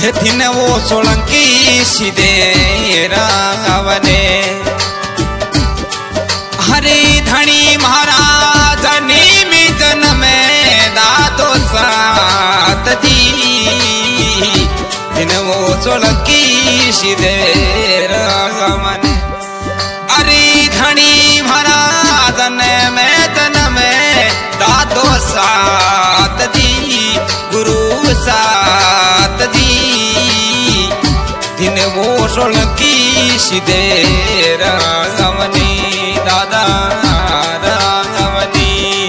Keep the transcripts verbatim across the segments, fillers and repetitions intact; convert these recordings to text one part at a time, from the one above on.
दिन वो सोलंकी सीधे रावने हरे धनी महाराज नीमी जन्म में दादो सात जी दिन वो सोलंकी सीधे रावने अरे धनी महाराज में जन्म में दादो सात जी गुरु सात जी दिन वो सोलंकी सीधे रावनी दादा रावनी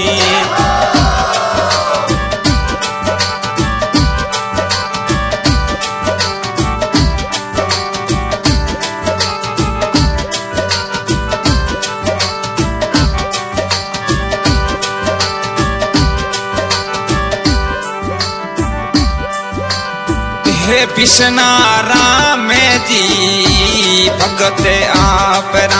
हे बिशना राम जी भगत आपरा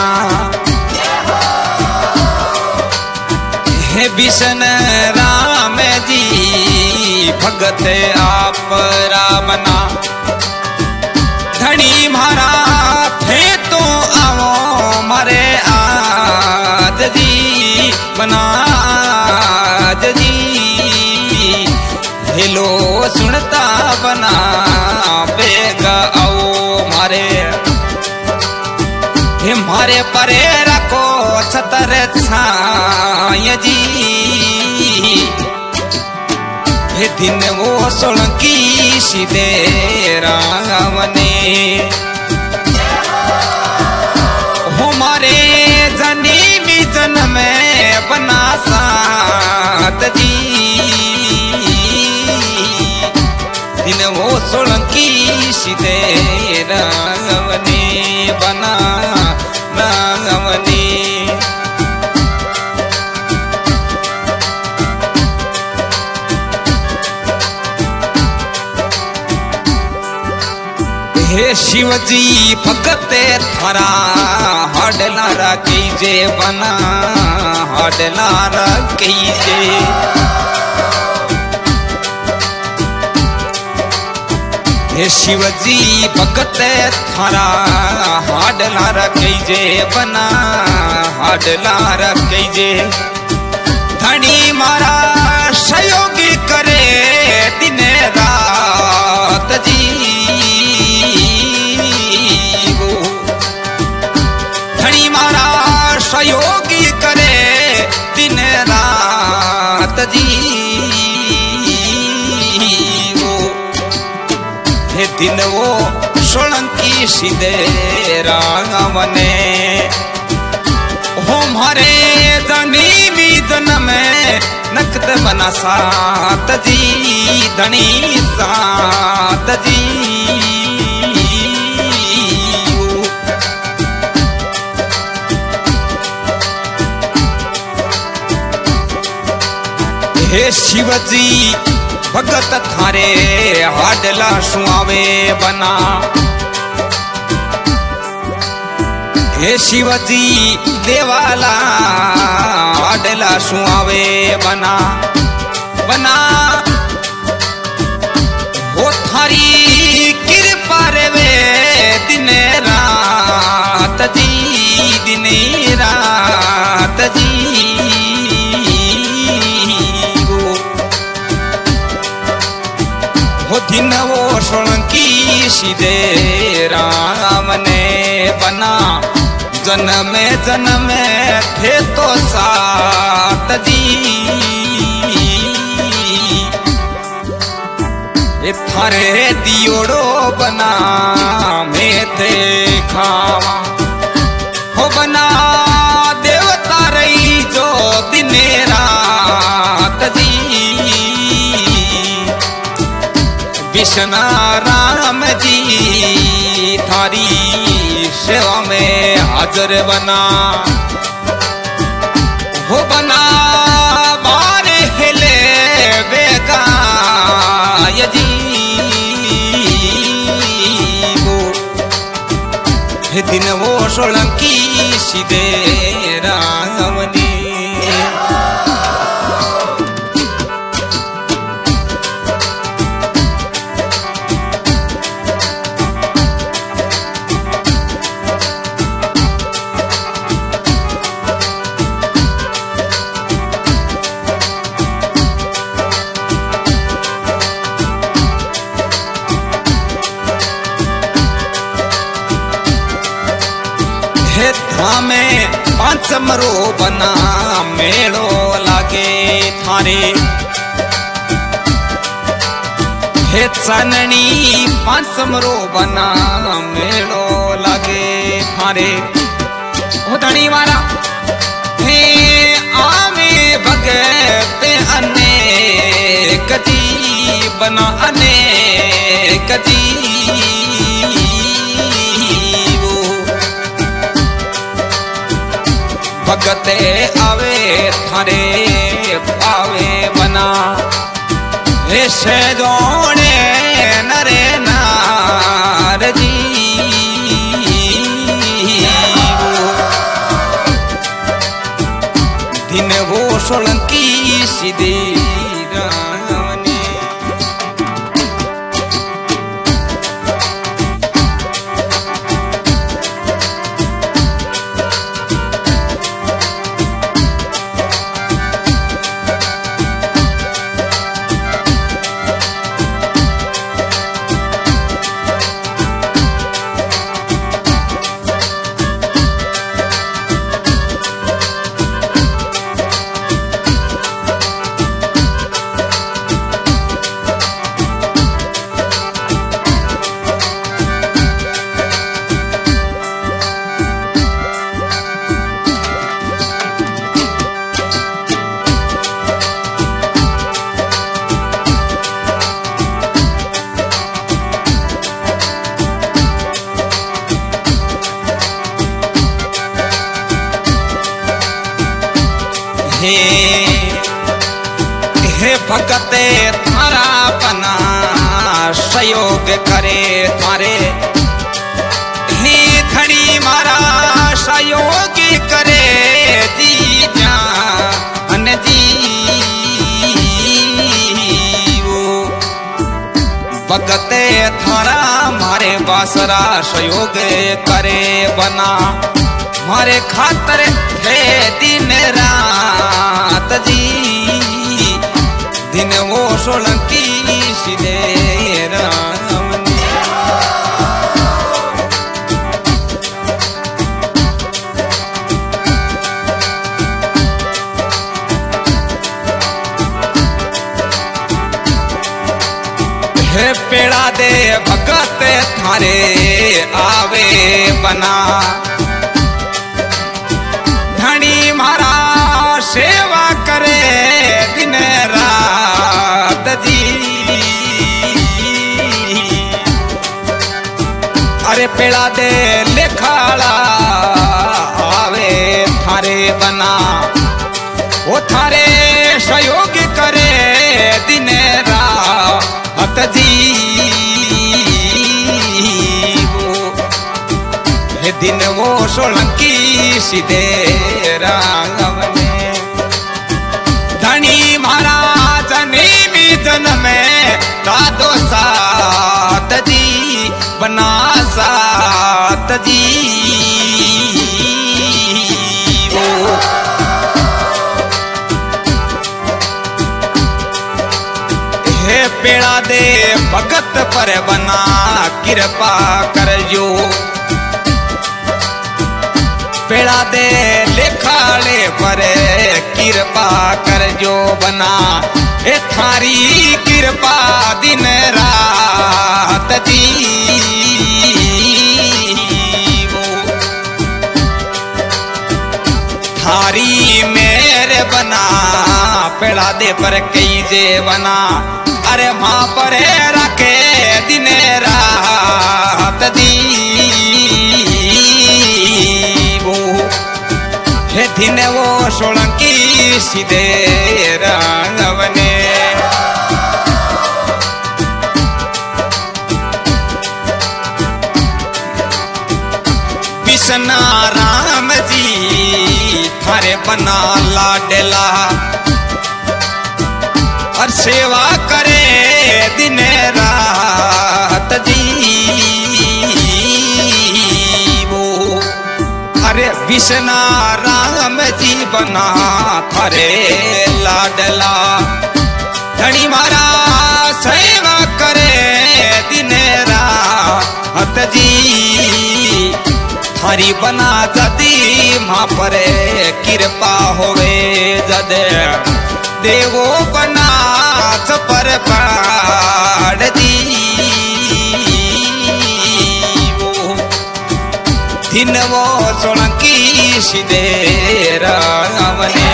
हे बिशन राम जी भगत आपरा बना धनी मारा थे तो आओ मारे आज जी बना आज जी हेलो सुनता बना बेगा आओ मारे हे मारे परे रखो छतर छाय जी हे दिन वो सोलंकी सीधे रावने हो मारे जनी मी जन्म में बना सात जी दिन वो सोलंकी सीधे रावने बना रावने हे शिवजी भगत थारा हडलारा कीजे बना हडलारा कीजे हे शिवजी भगत थारा हाडलार कीजे बना हाडलार कीजे धनी मारा सहयोगी करे दिन रात जी धनी मारा सहयोगी करे दिन रात जी दिन वो सोलंकी सीधे रावने हो मारे धनी मी जन्म में नकद बना सात जी धनी सात जी हे शिवजी भगत थारे हाडला सुआवे बना हे शिवजी देवाला हाडला सुआवे बना बना हो थारी कृपा रे दिन रात जी दिन रात जी दिन वो सोलंकी सीधे रावने बना जन्म जन्म थे तो सात जी थारे दियोड़ो बना में थे खावा हो बना देवता रही जो दिन रात जी बिशना राम जी थारी सेवा में हाजर बना हो बना बारे हिले बेगा जी वो दिन वो सोलंकी सीधे रावनी हमें पांचमरो बना मेलो लागे थारे हे चननी पांचमरो बना मेलो लागे थारे ओ धनी वाला हे आवे भगत अनेक जी बना अनेक जी भगते आवे थारे आवे बना ऐसे जोड़े नरे नार जी दिन वो सोलंकी सीधी रानी हे भगते थारा बना सहयोग करे थारे हे खड़ी मारा सहयोग करे जी जान जी भगते थारा मारे बासरा सहयोग करे बना मारे खातर है दिन रात जी दिन वो सोलंकी सीधे राम हे पेड़ा दे भगत थारे आवे बना धनी मारा सेवा करे दिन रात जी अरे पेड़ा दे लेखाड़ा आवे थारे बना वो थारे सहयोग करे दिन रात जी दिन वो सोलंकी सीधे राम ने धनी महाराज ने भी जन्म में दादो सात जी बना सात जी वो हे पेड़ा दे भगत पर बना कृपा कर जो पेड़ा दे लिखाड़े पर कृपा कर जो बना ए थारी कृपा दिन रात जी थारी मेरे बना पेड़ा दे पर कई जे बना अरे माँ पर रखे दिन रात जी हे दिन वो सोलंकी सीधे राघव ने बिसना राम जी थारे बना लाडला और सेवा करे दिन रात जी अरे बिसना राम जी बना थारे लाडला धनी मारा सेवा करे दिन रात जी थारी बना जदी मां पर कृपा होवे जद देवो बना पर पाड़ दी दिन वो सोलंकी सीधे रावने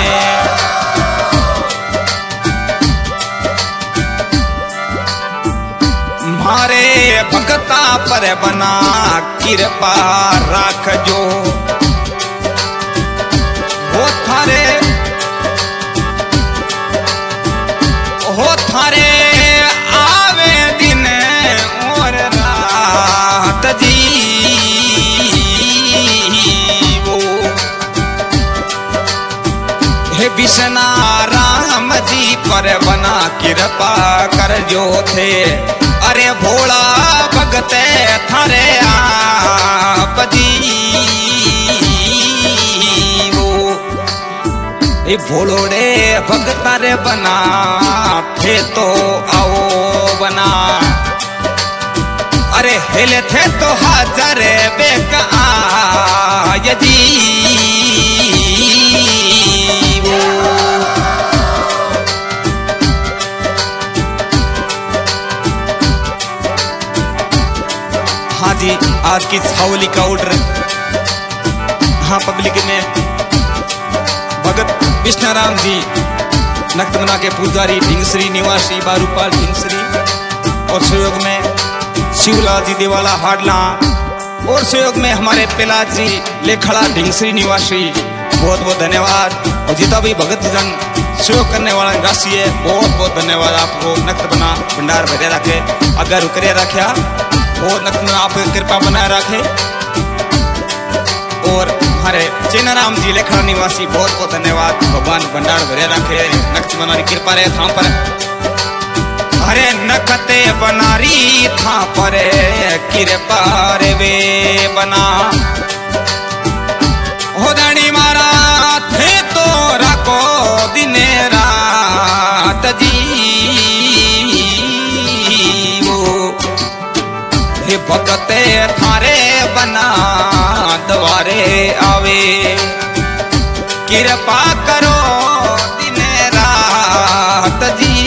मारे भगता पर बना कृपा राख जो वो थारे हो थारे आवे दिन और रात जी वो हे बिसना राम जी पर बना कृपा कर जो थे अरे भोला भगते थारे आप जी वो ए भोलोड़े भगता रे बना थे तो आओ बना अरे हिले थे तो हाजर बेका यदि वो हाँ जी आज की छावली का ऑर्डर हाँ पब्लिक में भगत विष्णाराम जी नक्तमना के पुजारी ढिंगश्री निवासी बारूपाल ढिंगश्री और सहयोग में शिवलाल जी देवाला हाडला और सहयोग में हमारे पिलाज जी लेखड़ा ढिंगश्री निवासी बहुत बहुत धन्यवाद और जितना भी भगत जन सहयोग करने वाला राशि है बहुत बहुत धन्यवाद आपको नक्तमना भंडार भरे रखे अगर उकरे रखा वो नक्तमना आप कृपा बनाए रखे और हमारे चेनाराम जी लेखड़ा निवासी बहुत बहुत धन्यवाद भगवान भंडार भरे रखे नक्तमना की कृपा रहे था पर हरे नखते बनारी था पर कृपा रे वे बना हो धनी मारा थे तो रखो दिन रात जी भगते थारे बना द्वारे आवे कृपा करो दिन रात जी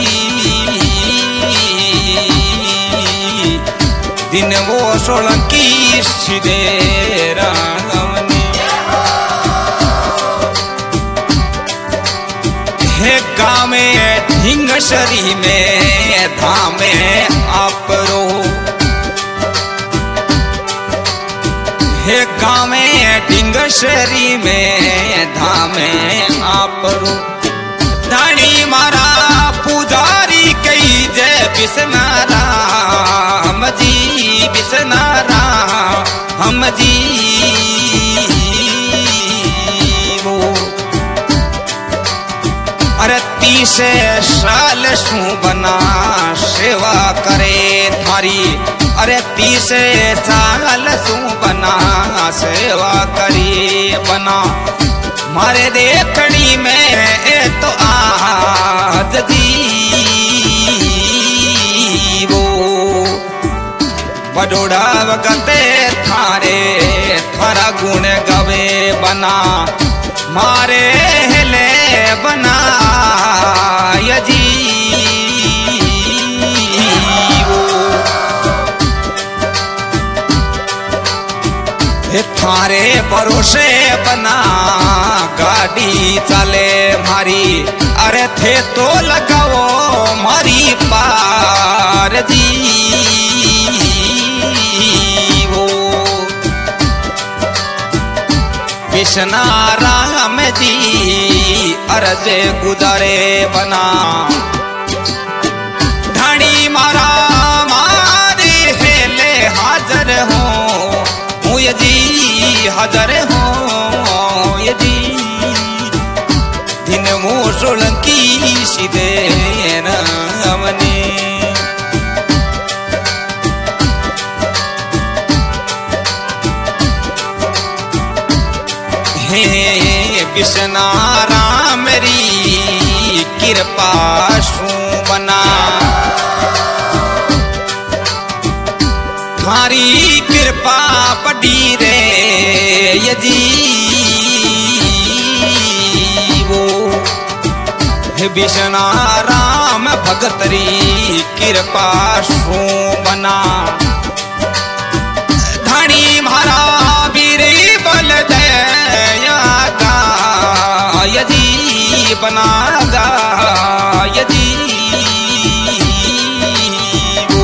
दिन वो सोलंकी सीधे रावने हे गामे ढिंगश्री में धामे आप रो हे गामे ढिंगश्री में धामे आप रो धनी मारा पुजारी कई जय बिसना राम जी बिसना राम जी वो अरे तीस साल सू बना सेवा करे थारी अरे तीस साल सू बना सेवा करी बना मारे देखनी में ए तो आज दी वो बडोड़ा वगते थारे थारा गुण गवे बना मारे ले बना यजी थारे भरोसे बना गाड़ी चले मारी अरे थे तो लगाओ मारी पार जी वो बिसना राम जी अरज गुजारे बना धनी मारा मारे हेले हाजर हो यदि हाजर हो यदि दिन वो सोलंकी सीधे रावने हे बिसना राम री कृपा सू बना थारी कृपा पड़ी रे यजी वो विष्णा राम भगतरी कृपा शो बना धनी मारा वीर बल दया गा यदि बनागा यदि वो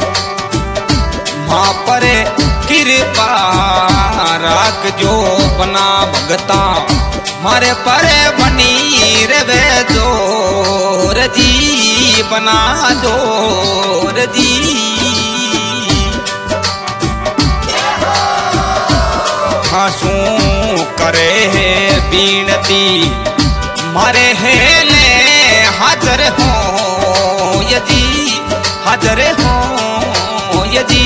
माँ पर कृपा राख जो बना भगता मारे परे बनी रे दो रजी बना दो रजी हासू करे है बीनती मारे है ले हाजर हो यदि हाजर हो यदि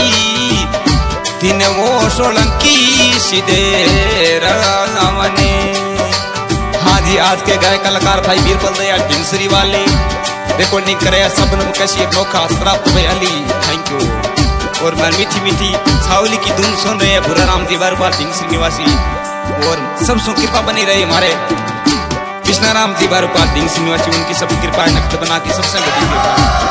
दिन वो सोलंकी सीधे रावने। हाँ जी, आज के गाय कलाकार भाई बीरबल दयाल भिंगसरी वाले रिकॉर्डिंग करे सबन मुकेशी नोखा श्राप भाई अली, थैंक यू। और मैं मीठी मीठी छावली की धुन सुन रहे हैं भूरा राम जी बारूपा भिंगसरी निवासी, और सब सु कृपा बनी रही हमारे कृष्णा राम जी बारूपा भिंगसरी निवासी, उनकी सब कृपा नक्त बना की सबसे बड़ी कृपा।